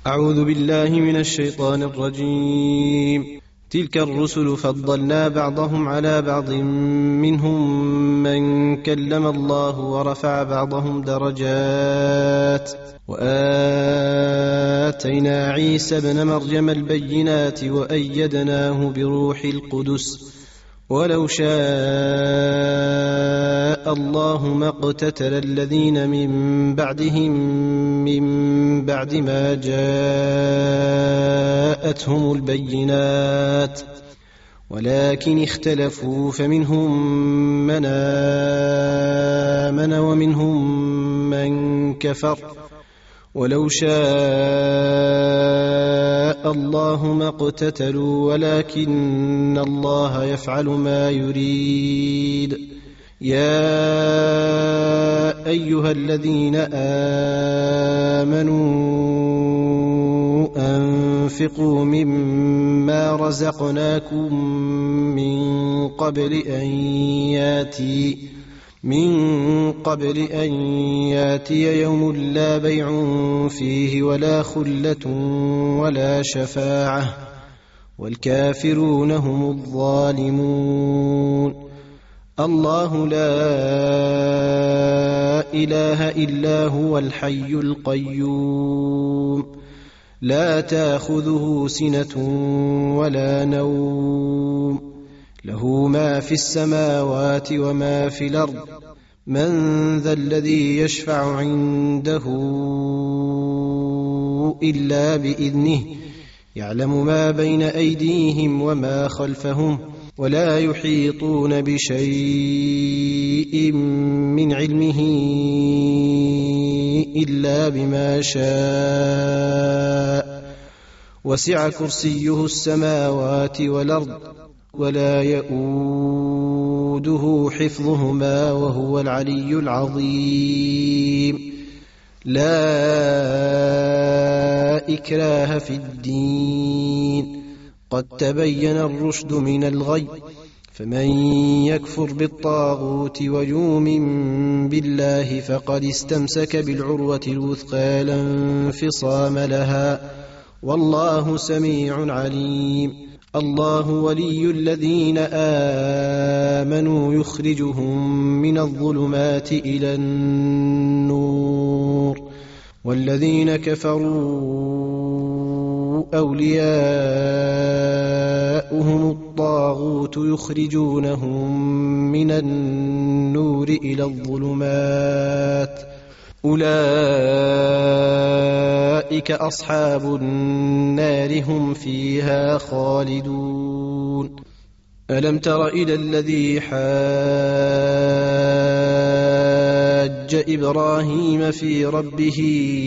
أعوذ بالله من الشيطان الرجيم. تلك الرسل فضلنا بعضهم على بعض منهم من كلم الله ورفع بعضهم درجات وآتينا عيسى ابن مريم البينات وأيدناه بروح القدس ولو شاء الله ما اقتتل الذين من بعدهم من بعد ما جاءتهم البينات ولكن اختلفوا فمنهم من آمن ومنهم من كفر ولو شاء الله ما اقتتلوا ولكن الله يفعل ما يريد. يا أيها الذين آمنوا أنفقوا مما رزقناكم من قبل أن ياتي يوم لا بيع فيه ولا خلة ولا شفاعة والكافرون هم الظالمون. الله لا إله إلا هو الحي القيوم لا تأخذه سنة ولا نوم له ما في السماوات وما في الأرض من ذا الذي يشفع عنده إلا بإذنه يعلم ما بين أيديهم وما خلفهم ولا يحيطون بشيء من علمه إلا بما شاء وسع كرسيه السماوات والأرض ولا يؤوده حفظهما وهو العلي العظيم. لا إكراه في الدين قد تبين الرشد من الغي فمن يكفر بالطاغوت ويؤمن بالله فقد استمسك بالعروة الوثقى لا انفصام لها والله سميع عليم. الله ولي الذين آمنوا يخرجهم من الظلمات إلى النور والذين كفروا أولياؤهم الطاغوت يخرجونهم من النور إلى الظلمات أولئك أصحاب النار هم فيها خالدون. ألم تر إلى الذي حاج إبراهيم في ربه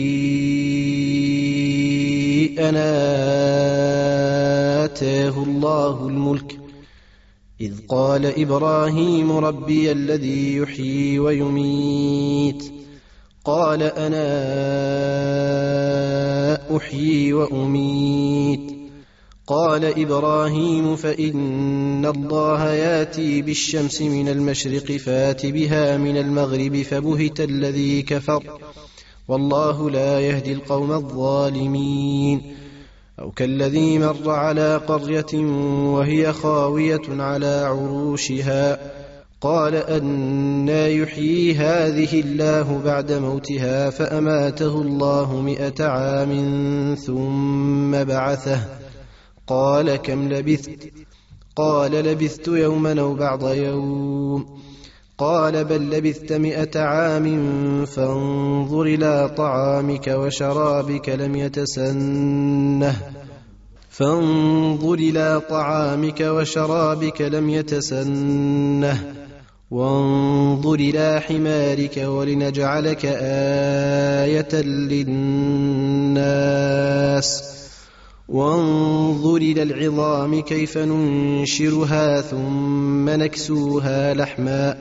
أن آتاه الله الملك إذ قال إبراهيم ربي الذي يحيي ويميت قال أنا أحيي وأميت قال إبراهيم فإن الله ياتي بالشمس من المشرق فات بها من المغرب فبهت الذي كفر والله لا يهدي القوم الظالمين. أو كالذي مر على قرية وهي خاوية على عروشها قال أنى يحيي هذه الله بعد موتها فأماته الله 100 عام ثم بعثه قال كم لبثت قال لبثت يوما أو بعض يوم قال بل لبثت 100 عام فانظر إلى طعامك وشرابك لم يتسنه وانظر إلى حمارك ولنجعلك آية للناس وانظر إلى العظام كيف ننشرها ثم نكسوها لحما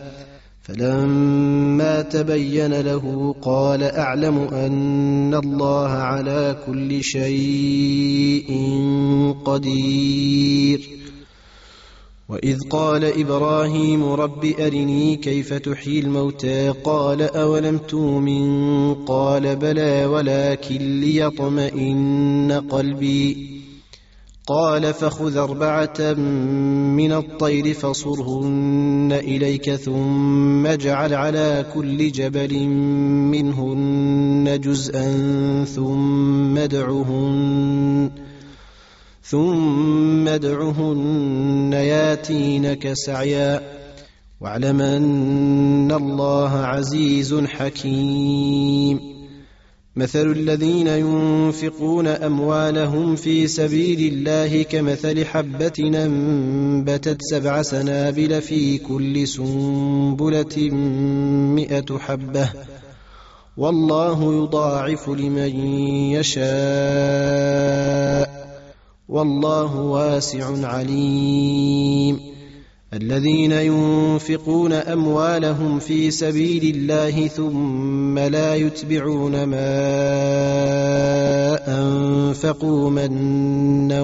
فلما تبين له قال أعلم أن الله على كل شيء قدير. وإذ قال إبراهيم رب أرني كيف تحيي الموتى قال أولم تؤمن قال بلى ولكن ليطمئن قلبي قال فخذ 4 من الطير فصرهن إليك ثم اجعل على كل جبل منهن جزءا ثم ادعهن ياتينك سعيا واعلم أن الله عزيز حكيم مثل الذين ينفقون أموالهم في سبيل الله كمثل حبة أنبتت 7 سنابل في كل سنبلة 100 حبة والله يضاعف لمن يشاء والله واسع عليم الذين ينفقون أموالهم في سبيل الله ثم لا يتبعون ما أنفقوا منا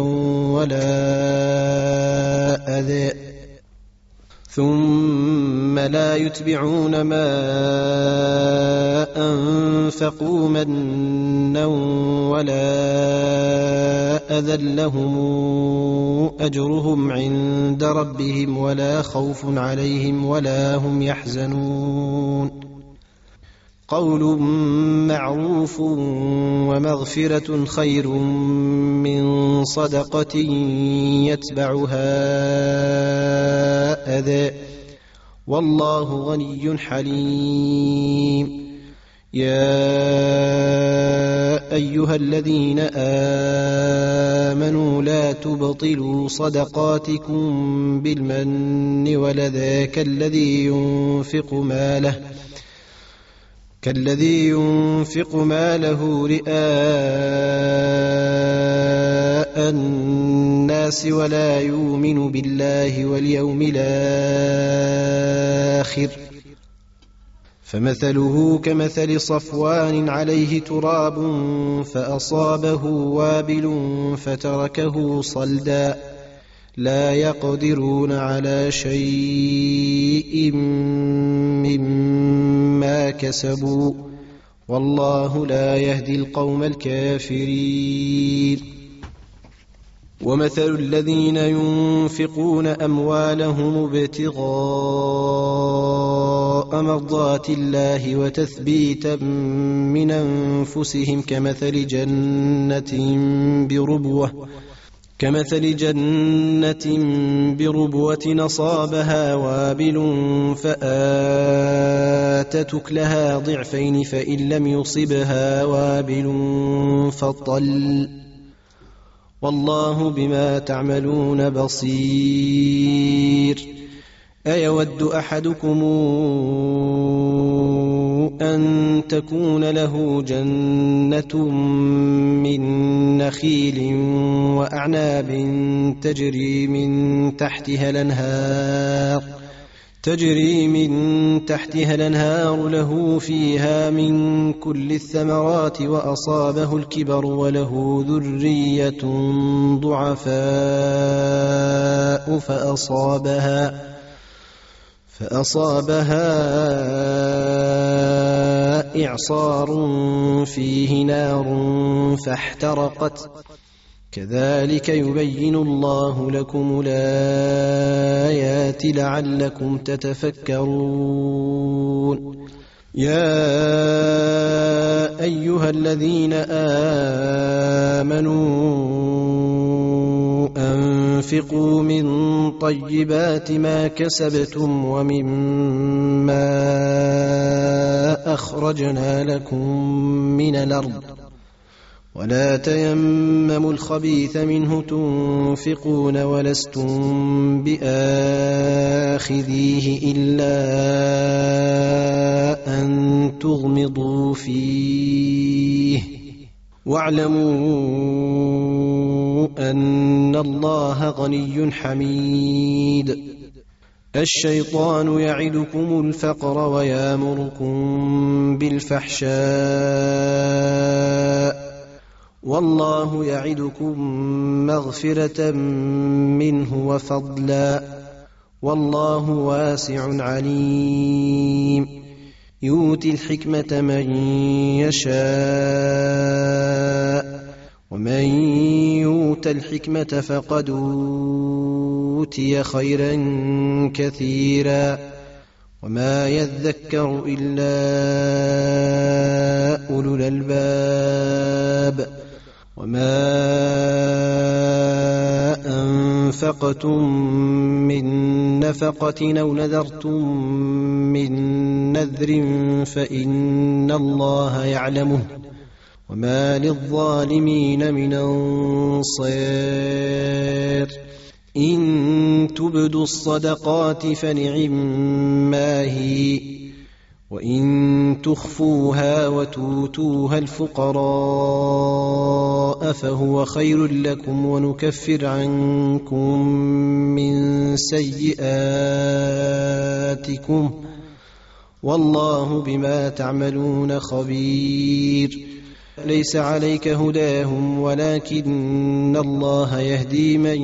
ولا أذى لهم أجرهم عند ربهم ولا خوف عليهم ولا هم يحزنون قول معروف ومغفرة خير من صدقة يتبعها أذى والله غني حليم يا أيها الذين آمنوا لا تبطلوا صدقاتكم بالمن والأذى كالذي ينفق ماله رئاء الناس ولا يؤمن بالله واليوم الآخر فمثله كمثل صفوان عليه تراب فأصابه وابل فتركه صلدا لا يقدرون على شيء مما كسبوا والله لا يهدي القوم الكافرين ومثل الذين ينفقون أموالهم ابتغاء مرضات الله وتثبيتا من أنفسهم كمثل جنة بربوة أصابها وابل فآتت أكلها ضعفين فإن لم يصبها وابل فطل والله بما تعملون بصير أيود أحدكم أن تكون له جنة من نخيل وأعناب تجري من تحتها الأنهار له فيها من كل الثمرات وأصابه الكبر وله ذرية ضعفاء فأصابها إعصار فيه نار فاحترقت كذلك يبين الله لكم الآيات لعلكم تتفكرون يا أيها الذين آمنوا أنفقوا من طيبات ما كسبتم ومما أخرجنا لكم من الأرض ولا تيمموا الخبيث منه تنفقون ولستم بآخذيه إلا أن تغمضوا فيه واعلموا أن الله غني حميد الشيطان يعدكم الفقر ويامركم بالفحشاء والله يعدكم مغفرة منه وفضلا والله واسع عليم يؤتي الحكمة من يشاء ومن يؤت الحكمة فقد أوتي خيرا كثيرا وما يذكر إلا أولو الألباب وما أنفقتم من نفقة أو نذرتم من نذر فإن الله يعلمه وما للظالمين من أنصير إن تبدوا الصدقات فنعما هي وإن تخفوها وتؤتوها الفقراء فهو خير لكم ونكفر عنكم من سيئاتكم والله بما تعملون خبير ليس عليك هداهم ولكن الله يهدي من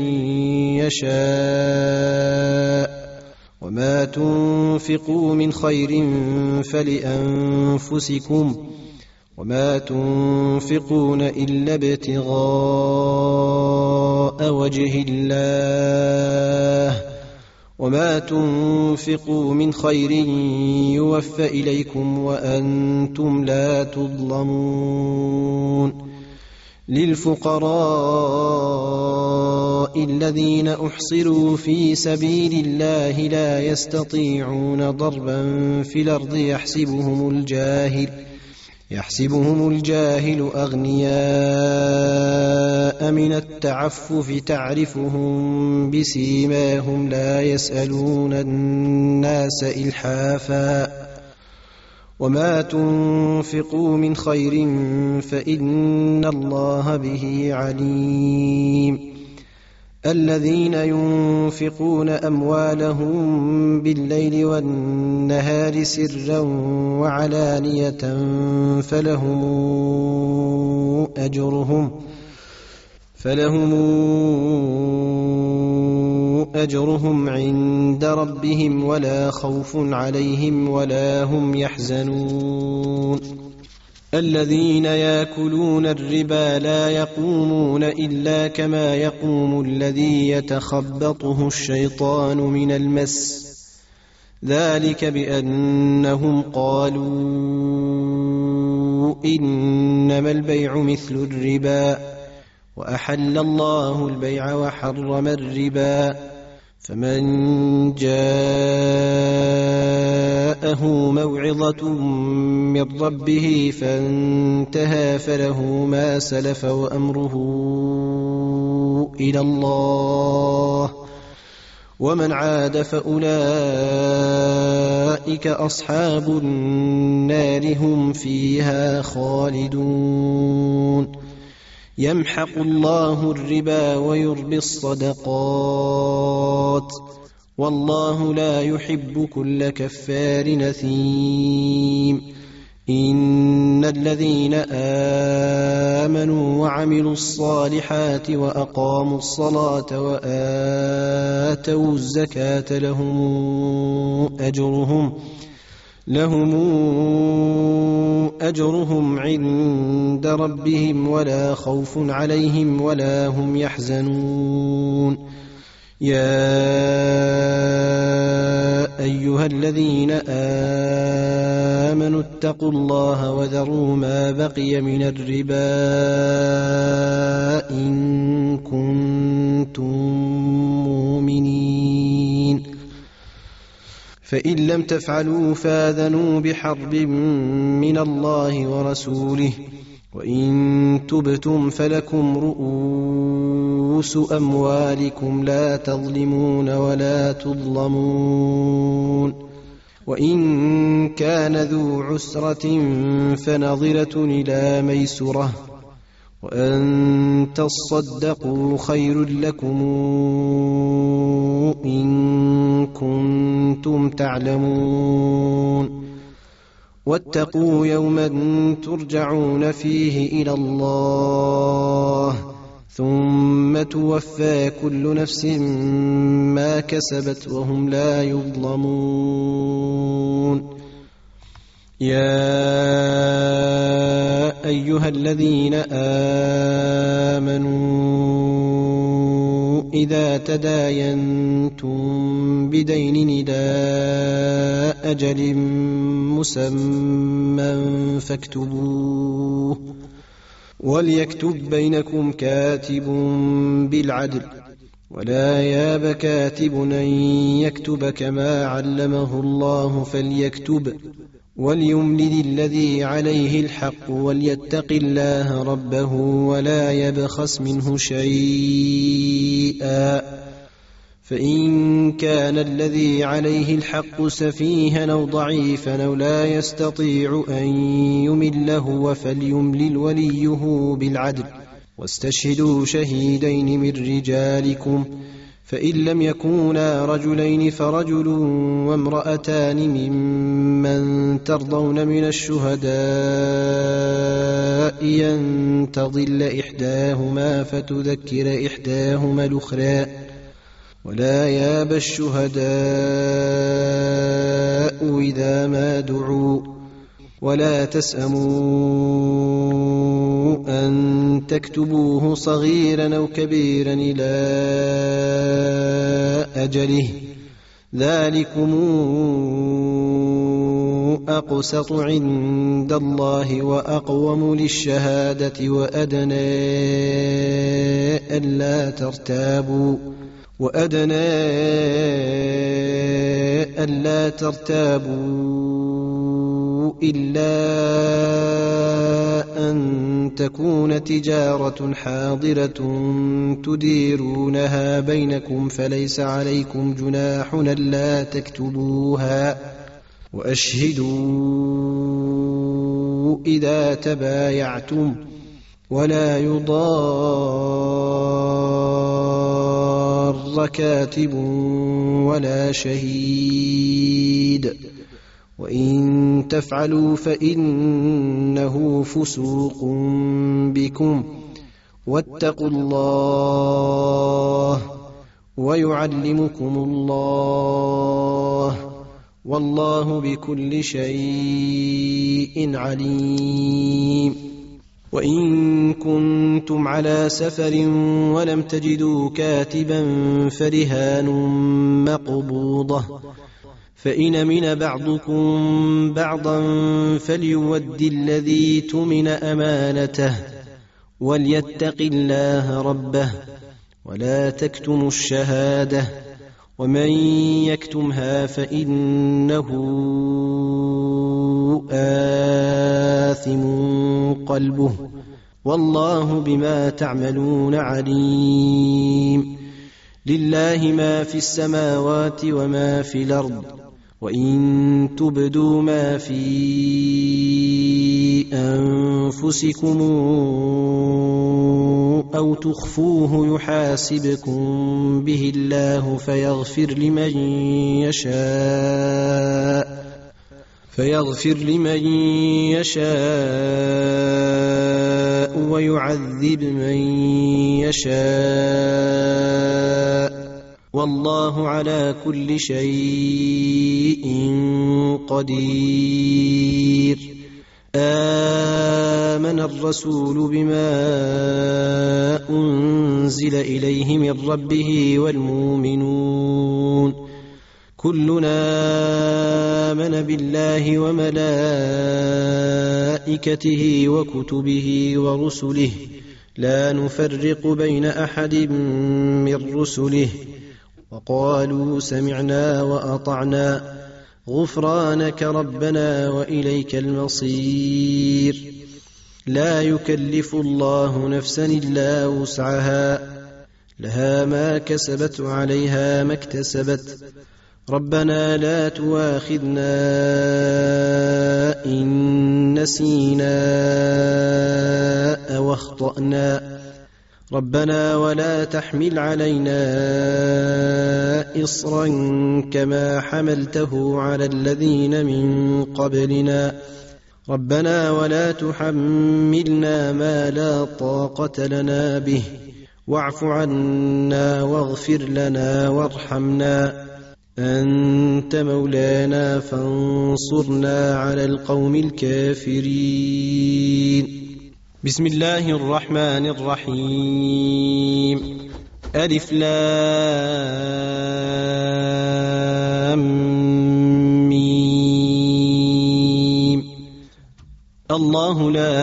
يشاء وما تنفقوا من خير فلأنفسكم وما تنفقون إلا ابتغاء وجه الله وما تنفقوا من خير يوفى إليكم وأنتم لا تظلمون للفقراء الذين أحصروا في سبيل الله لا يستطيعون ضربا في الأرض يحسبهم الجاهل أغنياء من التعفف تعرفهم بسيماهم لا يسألون الناس إلحافا وما تنفقوا من خير فإن الله به عليم الذين ينفقون أموالهم بالليل والنهار سرا وعلانية فلهم أجرهم عند ربهم ولا خوف عليهم ولا هم يحزنون الذين يأكلون الربا لا يقومون إلا كما يقوم الذي يتخبطه الشيطان من المس ذلك بأنهم قالوا إنما البيع مثل الربا وأحل الله البيع وحرم الربا فمن جاءه موعظة من ربه فانتهى فله ما سلف وأمره إلى الله ومن عاد فأولئك أصحاب النار هم فيها خالدون يمحق الله الربا ويربي الصدقات والله لا يحب كل كفار نثيم إن الذين آمنوا وعملوا الصالحات وأقاموا الصلاة وآتوا الزكاة لهم أجرهم عند ربهم ولا خوف عليهم ولا هم يحزنون يا أيها الذين آمنوا اتقوا الله وذروا ما بقي من الربا إن كنتم مؤمنين فإن لم تفعلوا فآذنوا بحرب من الله ورسوله وإن تبتم فلكم رؤوس أموالكم لا تظلمون ولا تظلمون وإن كان ذو عسرة فنظرة إلى ميسرة وأن تصدقوا خير لكم إن كنتم تعلمون واتقوا يوما ترجعون فيه إلى الله ثم يوم توفى كل نفس ما كسبت وهم لا يظلمون. يا أيها الذين آمنوا إذا تداينتم بدين إلى أجل مسمى فاكتبوه، وليكتب بينكم كاتب بالعدل، ولا ياب كاتب أن يكتب كما علمه الله فليكتب، وليملل الذي عليه الحق وليتق الله ربه ولا يبخس منه شيئا، فإن كان الذي عليه الحق سفيها أو ضعيفا أو لا يستطيع أن يمله فليملل وليه بالعدل، واستشهدوا شهيدين من رجالكم، فإن لم يكونا رجلين فرجل وامرأتان ممن ترضون من الشهداء أن تضل إحداهما فتذكر إحداهما الأخرى، ولا ياب الشهداء إذا ما دعوا، ولا تسأموا أن تكتبوه صغيرا أو كبيرا إلى أجله، ذلكم أقسط عند الله وأقوم للشهادة وأدنى ألا ترتابوا إلا أن تكون تجارة حاضرة تديرونها بينكم فليس عليكم جناح ألا تكتبوها، وأشهدوا إذا تبايعتم، ولا يضار كاتب ولا شهيد، وإن تفعلوا فإنه فسوق بكم، واتقوا الله ويعلمكم الله، والله بكل شيء عليم. وإن كنتم على سفر ولم تجدوا كاتبا فرهان مقبوضة، فإن من بعضكم بعضا فليؤد الذي اؤتمن أمانته، وليتق الله ربه، ولا تكتموا الشهادة، ومن يكتمها فإنه آثم قلبه، والله بما تعملون عليم. لله ما في السماوات وما في الأرض، وإن تبدوا ما في أنفسكم أو تخفوه يحاسبكم به الله فيغفر لمن يشاء ويعذب من يشاء، والله على كل شيء قدير. آمن الرسول بما أنزل إليه من ربه والمؤمنون كلنا آمن بالله وملائكته وكتبه ورسله لا نفرق بين أحد من رسله، وقالوا سمعنا وأطعنا غفرانك ربنا وإليك المصير. لا يكلف الله نفسا إلا وسعها، لها ما كسبت وعليها ما اكتسبت. ربنا لا تؤاخذنا إن نسينا أو أخطأنا، ربنا ولا تحمل علينا إصرا كما حملته على الذين من قبلنا، ربنا ولا تحملنا ما لا طاقة لنا به واعف عنا واغفر لنا وارحمنا أنت مولانا فانصرنا على القوم الكافرين. بسم الله الرحمن الرحيم. ألف لام ميم. الله لا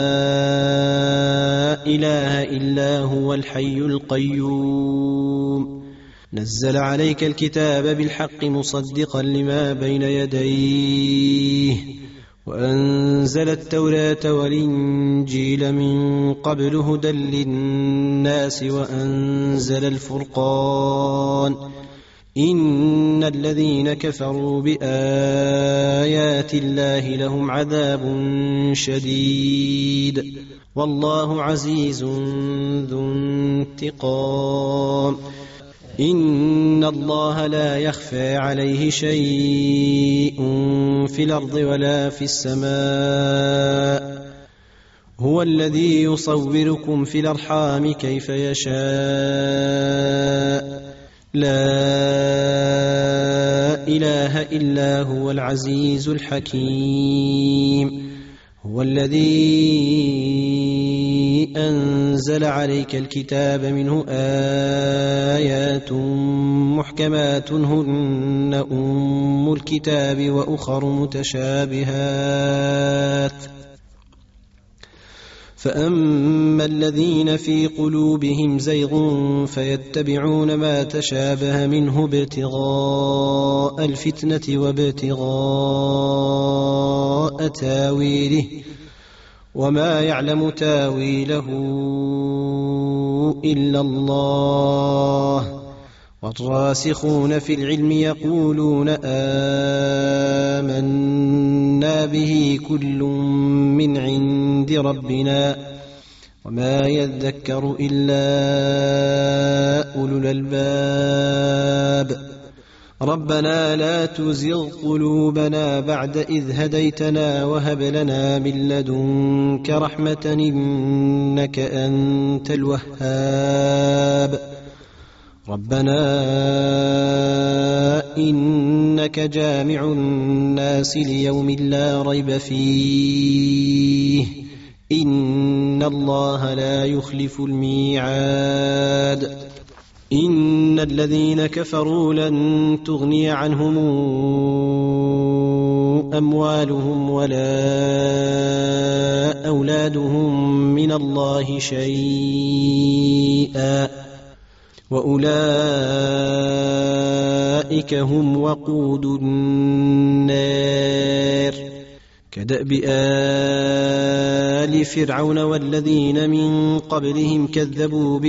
إله إلا هو الحي القيوم نزل عليك الكتاب بالحق مصدقا لما بين يديه وأنزل التوراة والإنجيل من قبل هدى للناس وأنزل الفرقان إن الذين كفروا بآيات الله لهم عذاب شديد والله عزيز ذو انتقام. إن الله لا يخفى عليه شيء في الأرض ولا في السماء هو الذي يصوركم في الأرحام كيف يشاء لا إله إلا هو العزيز الحكيم. هو الذي أنزل عليك الكتاب منه آيات محكمات هن أم الكتاب وأخر متشابهات فأما الذين في قلوبهم زيغ فيتبعون ما تشابه منه ابتغاء الفتنة وابتغاء تاويله وما يعلم تاويله إلا الله والراسخون في العلم يقولون آمنا به كل من عند ربنا وما يذكر إلا أولو الألباب. ربنا لا تزغ قلوبنا بعد إذ هديتنا وهب لنا من لدنك رحمة إنك أنت الوهاب. ربنا إنك جامع الناس ليوم لا ريب فيه إن الله لا يخلف الميعاد. إن الذين كفروا لن تغني عنهم أموالهم ولا أولادهم من الله شيئا وأولئك هم وقود النار كدأب آل فرعون والذين من قبلهم كذبوا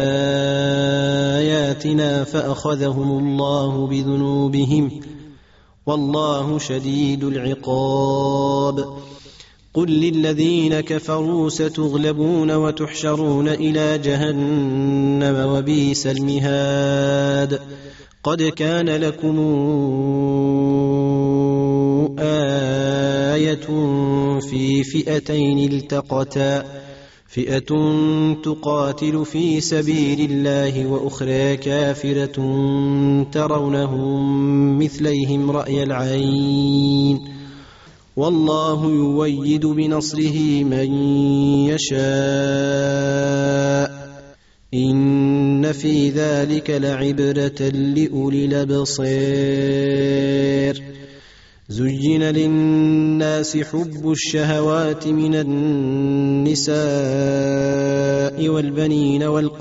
بآياتنا فأخذهم الله بذنوبهم والله شديد العقاب. قل للذين كفروا ستغلبون وتحشرون إلى جهنم وبئس المهاد. قد كان لكم آية في فئتين التقتا فئة تقاتل في سبيل الله وأخرى كافرة ترونهم مثليهم رأي العين والله يؤيد بنصره من يشاء إن في ذلك لعبرة لأولي الأبصار. زين للناس حب الشهوات من النساء والبنين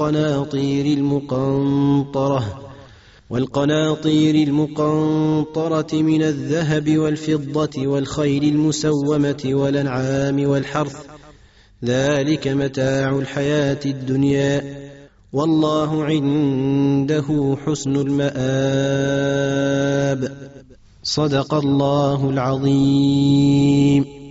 والقناطير المقنطرة من الذهب والفضة والخيل المسومة والأنعام والحرث ذلك متاع الحياة الدنيا والله عنده حسن المآب. صدق الله العظيم.